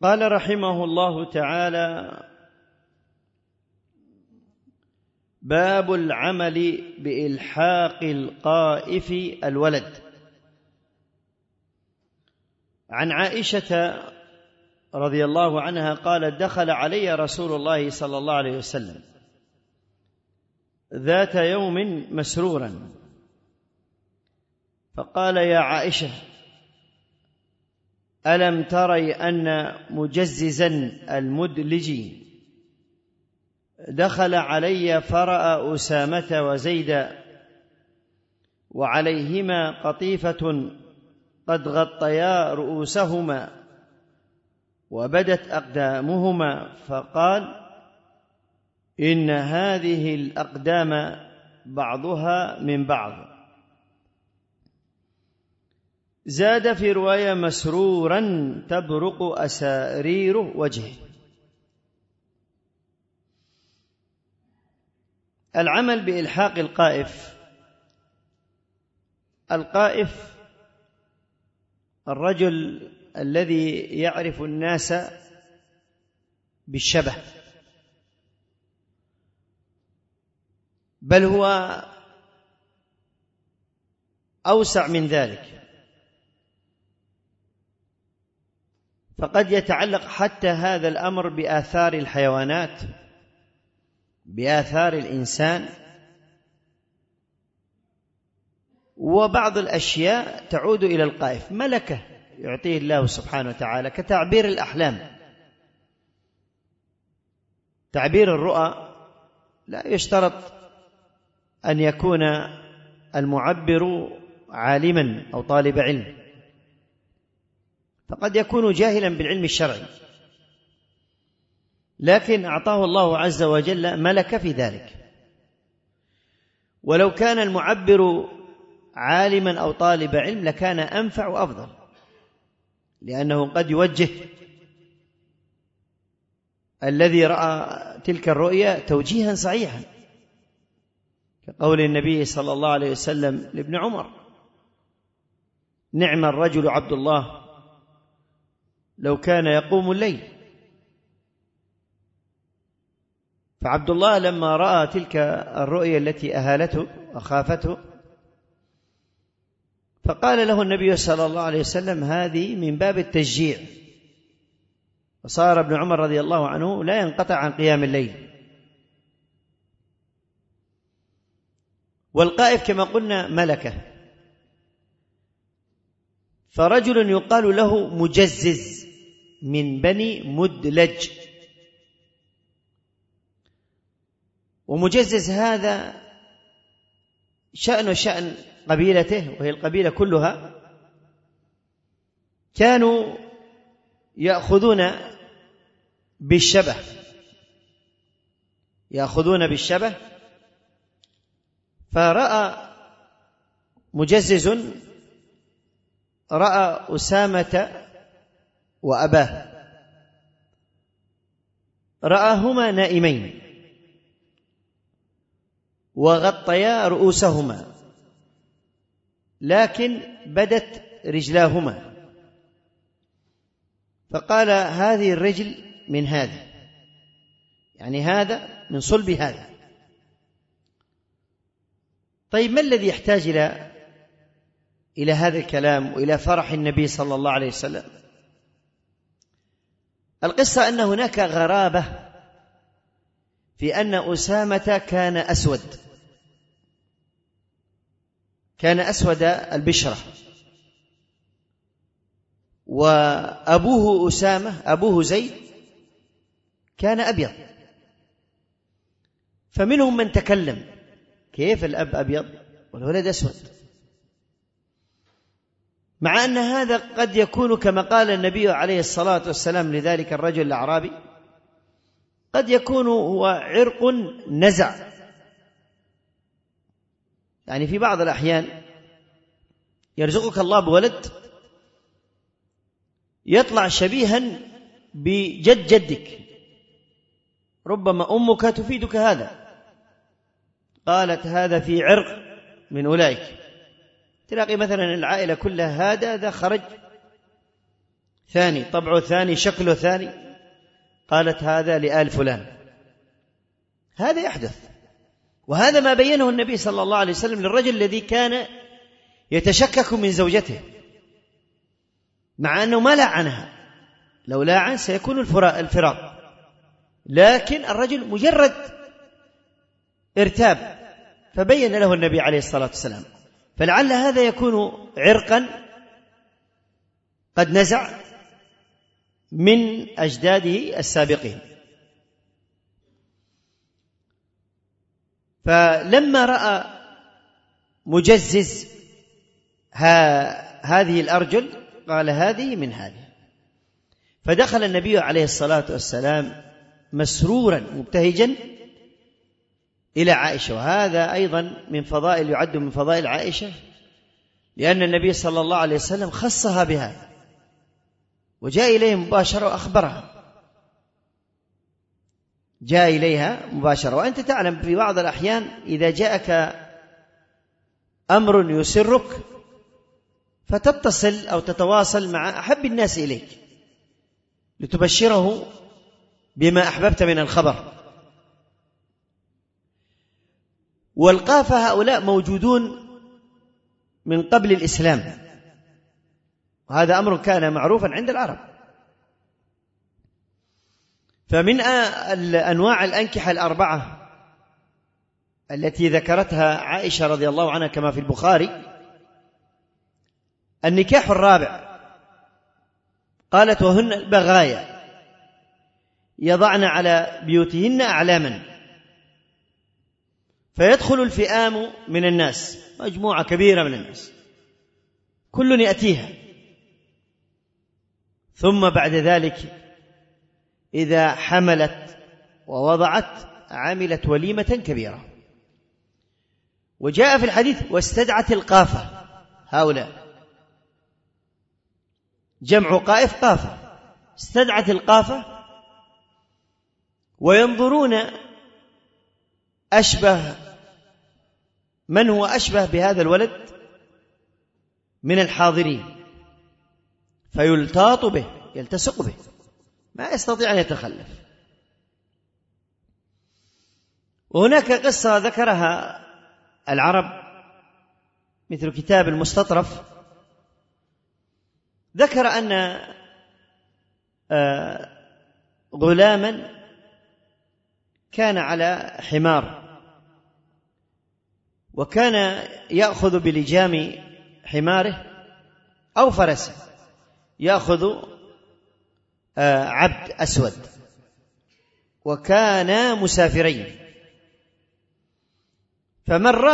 قال رحمه الله تعالى: باب العمل بإلحاق القائف الولد. عن عائشة رضي الله عنها قالت: دخل علي رسول الله صلى الله عليه وسلم ذات يوم مسرورا فقال: يا عائشة، ألم تري أن مجززا المدلج دخل علي فرأى أسامة وزيدا وعليهما قطيفة قد غطيا رؤوسهما وبدت أقدامهما، فقال: إن هذه الأقدام بعضها من بعض. زاد في رواية: مسرورا تبرق أسارير وجهه. العمل بإلحاق القائف. القائف الرجل الذي يعرف الناس بالشبه، بل هو أوسع من ذلك، فقد يتعلق حتى هذا الأمر بآثار الحيوانات، بآثار الإنسان، وبعض الأشياء تعود إلى القائف، ملكة يعطيه الله سبحانه وتعالى، كتعبير الأحلام. تعبير الرؤى لا يشترط أن يكون المعبر عالما أو طالب علم، فقد يكون جاهلا بالعلم الشرعي، لكن أعطاه الله عز وجل ملكة في ذلك. ولو كان المعبر عالما أو طالب علم لكان أنفع وأفضل، لأنه قد يوجه الذي رأى تلك الرؤيا توجيها صحيحا، كقول النبي صلى الله عليه وسلم لابن عمر: نعم الرجل عبد الله لو كان يقوم الليل. فعبد الله لما رأى تلك الرؤيا التي أهالته وخافته فقال له النبي صلى الله عليه وسلم: هذه من باب التشجيع. وصار ابن عمر رضي الله عنه لا ينقطع عن قيام الليل. والقائف كما قلنا ملكة، فرجل يقال له مجزز من بني مدلج، ومجزز هذا شأن قبيلته، وهي القبيلة كلها كانوا يأخذون بالشبه، فرأى مجزز رأى أسامة وأباه، رآهما نائمين وغطيا رؤوسهما، لكن بدت رجلاهما، فقال: هذه الرجل من هذه، يعني هذا من صلب هذا. طيب ما الذي يحتاج إلى هذا الكلام وإلى فرح النبي صلى الله عليه وسلم؟ القصة أن هناك غرابة في أن أسامة كان أسود البشرة، وأبوه أسامة أبوه زيد كان أبيض. فمنهم من تكلم: كيف الأب أبيض والولد أسود؟ مع أن هذا قد يكون كما قال النبي عليه الصلاة والسلام لذلك الرجل الأعرابي، قد يكون هو عرق نزع، يعني في بعض الأحيان يرزقك الله بولد يطلع شبيها بجد جدك، ربما أمك تفيدك هذا، قالت هذا في عرق من أولئك. تلاقي مثلا العائلة كلها هذا خرج ثاني، طبعه ثاني، شكله ثاني، قالت هذا لآل فلان. هذا يحدث، وهذا ما بينه النبي صلى الله عليه وسلم للرجل الذي كان يتشكك من زوجته، مع أنه ما لعنها، لو لاعن سيكون الفراق، لكن الرجل مجرد ارتاب، فبين له النبي عليه الصلاة والسلام. فلعل هذا يكون عرقا قد نزع من أجداده السابقين. فلما رأى مجزز هذه الأرجل قال هذه من هذه، فدخل النبي عليه الصلاة والسلام مسرورا مبتهجا إلى عائشة. وهذا أيضا من فضائل، يعد من فضائل عائشة، لأن النبي صلى الله عليه وسلم خصها بها، وجاء إليه مباشرة وأخبرها، جاء إليها مباشرة. وأنت تعلم في بعض الأحيان إذا جاءك أمر يسرك فتتصل أو تتواصل مع أحب الناس إليك لتبشره بما أحببت من الخبر. والقافة هؤلاء موجودون من قبل الإسلام، وهذا أمر كان معروفا عند العرب. فمن أنواع الأنكحة الأربعة التي ذكرتها عائشة رضي الله عنها كما في البخاري النكاح الرابع، قالت وهن البغايا يضعن على بيوتهن أعلاما، فيدخل الفئام من الناس، مجموعة كبيرة من الناس، كل يأتيها، ثم بعد ذلك إذا حملت ووضعت عملت وليمة كبيرة. وجاء في الحديث واستدعت القافة، هؤلاء جمع قائف قافة، استدعت القافة، وينظرون أشبه من هو أشبه بهذا الولد من الحاضرين، فيلتاط به، يلتصق به، ما يستطيع أن يتخلف. وهناك قصة ذكرها العرب مثل كتاب المستطرف، ذكر أن غلاما كان على حمار، وكان يأخذ بلجام حماره أو فرسه، يأخذ عبد أسود، وكانا مسافرين، فمر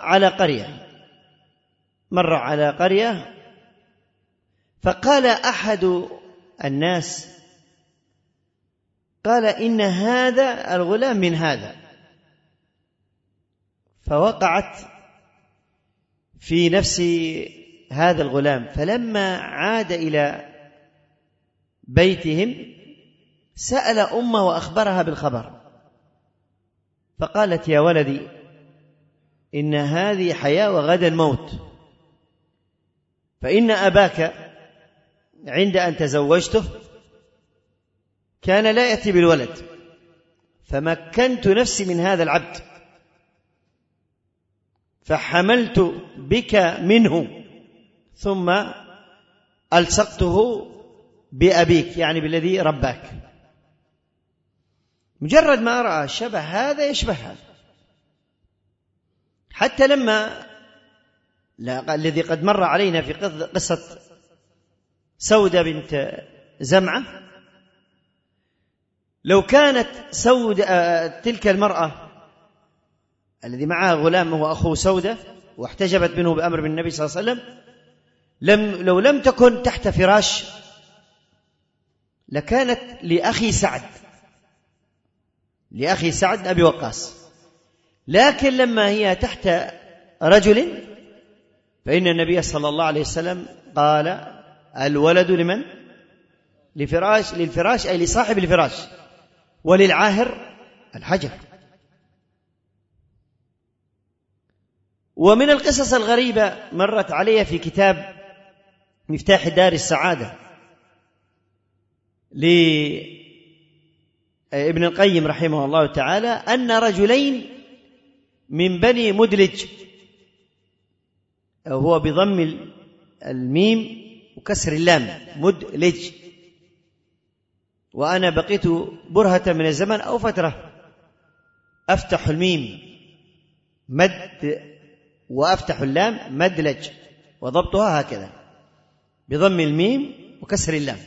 على قرية فقال أحد الناس قال إن هذا الغلام من هذا، فوقعت في نفس هذا الغلام. فلما عاد إلى بيتهم سأل أمه وأخبرها بالخبر، فقالت يا ولدي إن هذه حياة وغدا موت، فإن أباك عند أن تزوجته كان لا يأتي بالولد، فمكنت نفسي من هذا العبد، فحملت بك منه، ثم ألصقته بأبيك، يعني بالذي رباك. مجرد ما رأى شبه هذا يشبه هذا، حتى لما الذي قد مر علينا في قصة سودة بنت زمعة، لو كانت سودة تلك المرأة الذي معها غلام هو أخو سودة واحتجبت منه بأمر من النبي صلى الله عليه وسلم، لو لم تكن تحت فراش لكانت لأخي سعد أبي وقاص، لكن لما هي تحت رجل فإن النبي صلى الله عليه وسلم قال الولد لمن؟ للفراش أي لصاحب الفراش، وللعاهر الحجر. ومن القصص الغريبة مرت علي في كتاب مفتاح دار السعادة لابن القيم رحمه الله تعالى أن رجلين من بني مدلج، هو بضم الميم وكسر اللام، مدلج، وأنا بقيت برهة من الزمن أو فترة أفتح الميم مد وأفتح اللام مدلج، وضبطها هكذا بضم الميم وكسر اللام.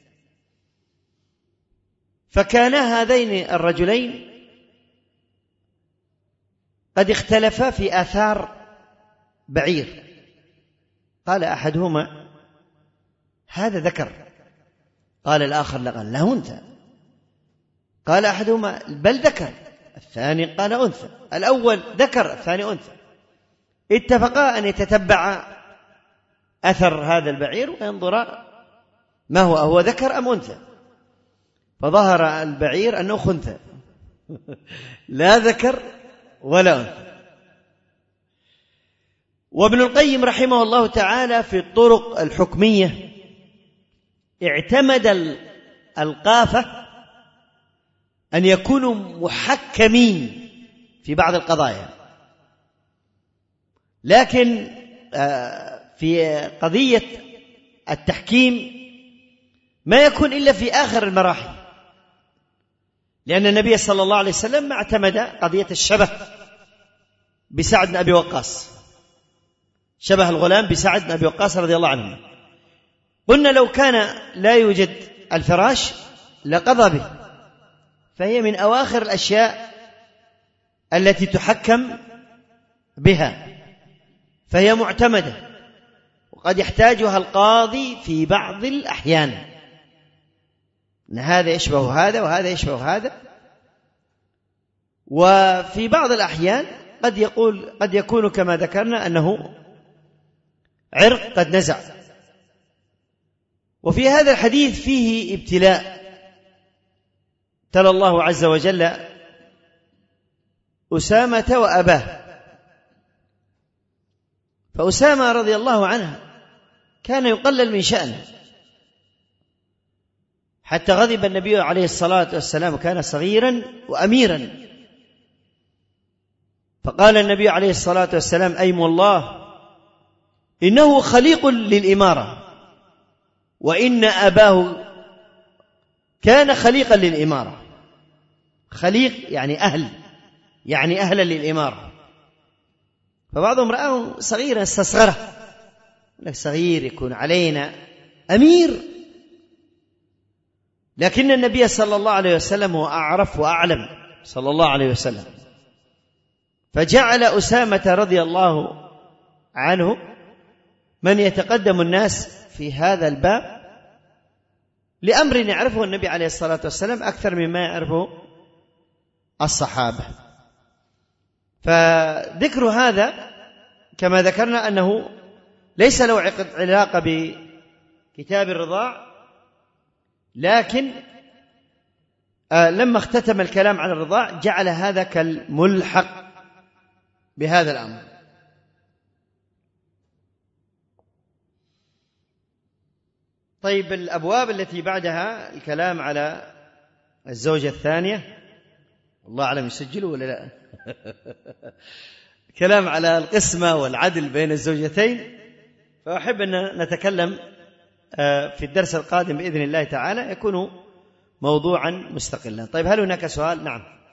فكان هذين الرجلين قد اختلفا في آثار بعير، قال أحدهما هذا ذكر، قال الآخر له أنثى، قال أحدهما بل ذكر، الثاني قال أنثى، الأول ذكر الثاني أنثى. اتفقا أن يتتبع أثر هذا البعير وينظر ما هو ذكر أم أنثى، فظهر البعير أنه خنثى لا ذكر ولا أنثى. وابن القيم رحمه الله تعالى في الطرق الحكمية اعتمد القافة أن يكونوا محكمين في بعض القضايا، لكن في قضية التحكيم ما يكون إلا في آخر المراحل، لأن النبي صلى الله عليه وسلم اعتمد قضية الشبه بسعد بن أبي وقاص، شبه الغلام بسعد بن أبي وقاص رضي الله عنه. قلنا لو كان لا يوجد الفراش لقضى به، فهي من أواخر الأشياء التي تحكم بها، فهي معتمدة وقد يحتاجها القاضي في بعض الأحيان، أن هذا يشبه هذا وهذا يشبه هذا. وفي بعض الأحيان قد يكون كما ذكرنا أنه عرق قد نزع. وفي هذا الحديث فيه ابتلاء، ابتلى الله عز وجل أسامة وأباه. فأسامة رضي الله عنه كان يقلل من شأنه حتى غضب النبي عليه الصلاة والسلام، كان صغيرا وأميرا، فقال النبي عليه الصلاة والسلام أيم الله إنه خليق للإمارة، وإن أباه كان خليقا للإمارة. خليق يعني أهل، يعني أهلا للإمارة. فبعضهم رآه صغيرا استصغره، صغير يكون علينا أمير، لكن النبي صلى الله عليه وسلم هو أعرف وأعلم صلى الله عليه وسلم، فجعل أسامة رضي الله عنه من يتقدم الناس في هذا الباب لأمر يعرفه النبي عليه الصلاة والسلام أكثر مما يعرفه الصحابة. فذكر هذا كما ذكرنا أنه ليس له علاقة بكتاب الرضاع، لكن لما اختتم الكلام عن الرضاع جعل هذا كالملحق بهذا الأمر. طيب، الأبواب التي بعدها الكلام على الزوجة الثانية، الله أعلم يسجلوا ولا لا كلام على القسمة والعدل بين الزوجتين، فأحب أن نتكلم في الدرس القادم بإذن الله تعالى، يكون موضوعا مستقلا. طيب، هل هناك سؤال؟ نعم.